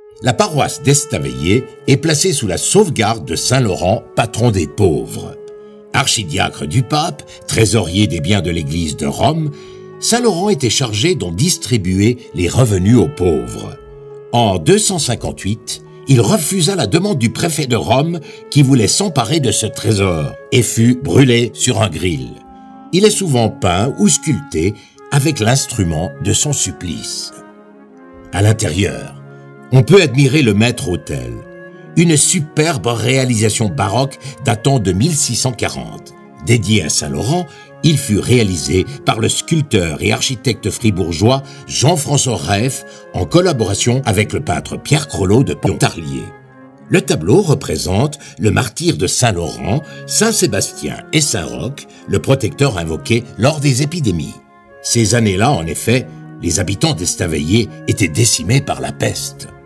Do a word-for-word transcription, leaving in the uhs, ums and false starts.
La paroisse d'Estaveillé est placée sous la sauvegarde de saint Laurent, patron des pauvres. Archidiacre du pape, trésorier des biens de l'église de Rome, saint Laurent était chargé d'en distribuer les revenus aux pauvres. En deux cent cinquante-huit, il refusa la demande du préfet de Rome qui voulait s'emparer de ce trésor et fut brûlé sur un gril. Il est souvent peint ou sculpté avec l'instrument de son supplice. À l'intérieur, on peut admirer le maître-autel, une superbe réalisation baroque datant de mille six cent quarante. Dédié à saint Laurent, il fut réalisé par le sculpteur et architecte fribourgeois Jean-François Reff en collaboration avec le peintre Pierre Crolot de Pontarlier. Le tableau représente le martyre de saint Laurent, saint Sébastien et saint Roch, le protecteur invoqué lors des épidémies. Ces années-là, en effet, les habitants d'Estaveillé étaient décimés par la peste.